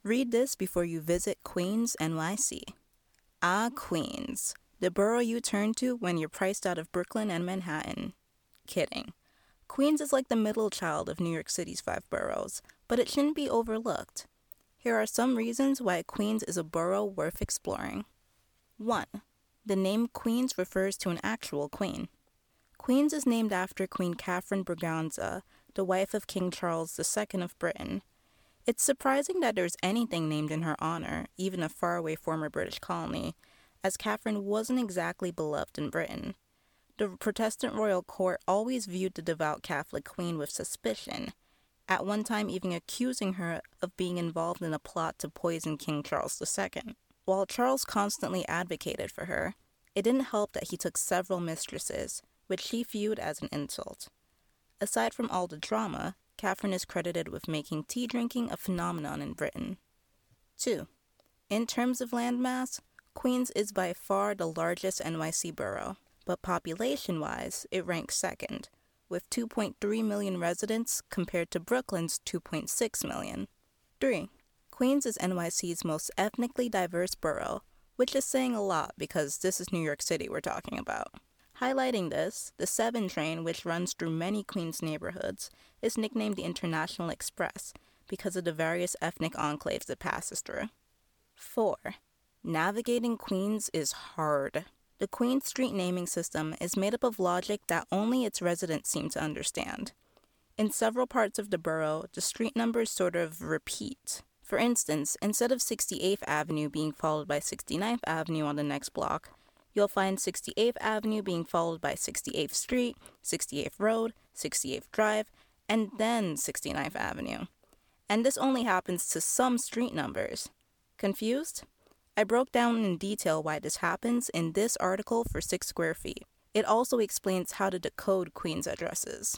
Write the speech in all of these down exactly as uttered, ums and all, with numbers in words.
Read this before you visit Queens, N Y C. Ah, Queens, the borough you turn to when you're priced out of Brooklyn and Manhattan. Kidding. Queens is like the middle child of New York City's five boroughs, but it shouldn't be overlooked. Here are some reasons why Queens is a borough worth exploring. one. The name Queens refers to an actual queen. Queens is named after Queen Catherine Braganza, the wife of King Charles the Second of Britain. It's surprising that there's anything named in her honor, even a faraway former British colony, as Catherine wasn't exactly beloved in Britain. The Protestant royal court always viewed the devout Catholic queen with suspicion, at one time even accusing her of being involved in a plot to poison King Charles the Second. While Charles constantly advocated for her, it didn't help that he took several mistresses, which she viewed as an insult. Aside from all the drama, Catherine is credited with making tea drinking a phenomenon in Britain. two. In terms of landmass, Queens is by far the largest N Y C borough, but population-wise, it ranks second, with two point three million residents compared to Brooklyn's two point six million. three. Queens is N Y C's most ethnically diverse borough, which is saying a lot because this is New York City we're talking about. Highlighting this, the seven train, which runs through many Queens neighborhoods, is nicknamed the International Express because of the various ethnic enclaves it passes through. four. Navigating Queens is hard. The Queens Street naming system is made up of logic that only its residents seem to understand. In several parts of the borough, the street numbers sort of repeat. For instance, instead of sixty-eighth Avenue being followed by sixty-ninth Avenue on the next block, you'll find sixty-eighth Avenue being followed by sixty-eighth Street, sixty-eighth Road, sixty-eighth Drive, and then sixty-ninth Avenue. And this only happens to some street numbers. Confused? I broke down in detail why this happens in this article for Six Square Feet. It also explains how to decode Queens addresses.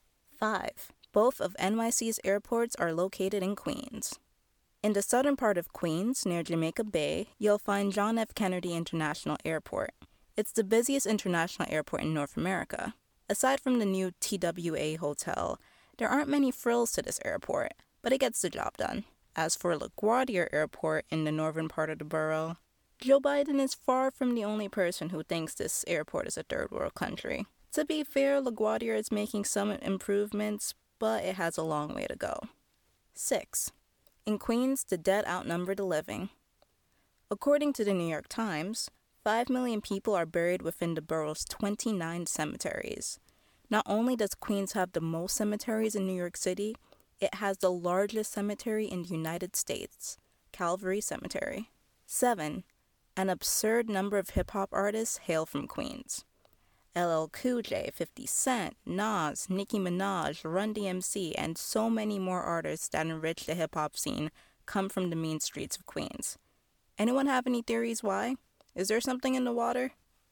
five. Both of N Y C's airports are located in Queens. In the southern part of Queens, near Jamaica Bay, you'll find John F. Kennedy International Airport. It's the busiest international airport in North America. Aside from the new T W A Hotel, there aren't many frills to this airport, but it gets the job done. As for LaGuardia Airport in the northern part of the borough, Joe Biden is far from the only person who thinks this airport is a third world country. To be fair, LaGuardia is making some improvements, but it has a long way to go. six. In Queens, the dead outnumber the living. According to the New York Times, five million people are buried within the borough's twenty-nine cemeteries. Not only does Queens have the most cemeteries in New York City, it has the largest cemetery in the United States, Calvary Cemetery. seven. An absurd number of hip-hop artists hail from Queens. L L Cool J, fifty Cent, Nas, Nicki Minaj, Run D M C, and so many more artists that enrich the hip-hop scene come from the mean streets of Queens. Anyone have any theories why? Is there something in the water?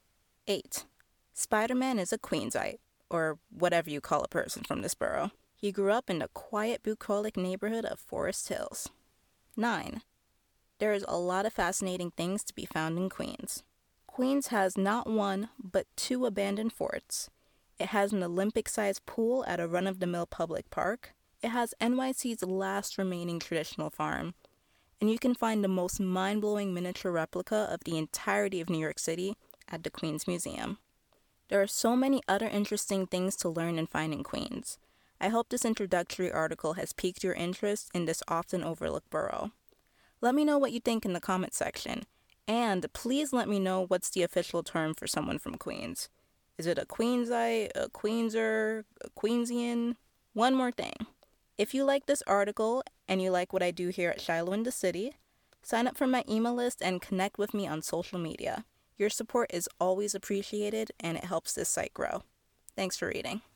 eight. Spider-Man is a Queensite, or whatever you call a person from this borough. He grew up in the quiet, bucolic neighborhood of Forest Hills. nine. There is a lot of fascinating things to be found in Queens. Queens has not one, but two abandoned forts. It has an Olympic-sized pool at a run-of-the-mill public park. It has N Y C's last remaining traditional farm. And you can find the most mind-blowing miniature replica of the entirety of New York City at the Queens Museum. There are so many other interesting things to learn and find in Queens. I hope this introductory article has piqued your interest in this often overlooked borough. Let me know what you think in the comment section. And please let me know what's the official term for someone from Queens. Is it a Queensite, a Queenser, a Queensian? One more thing. If you like this article and you like what I do here at Shiloh in the City, sign up for my email list and connect with me on social media. Your support is always appreciated and it helps this site grow. Thanks for reading.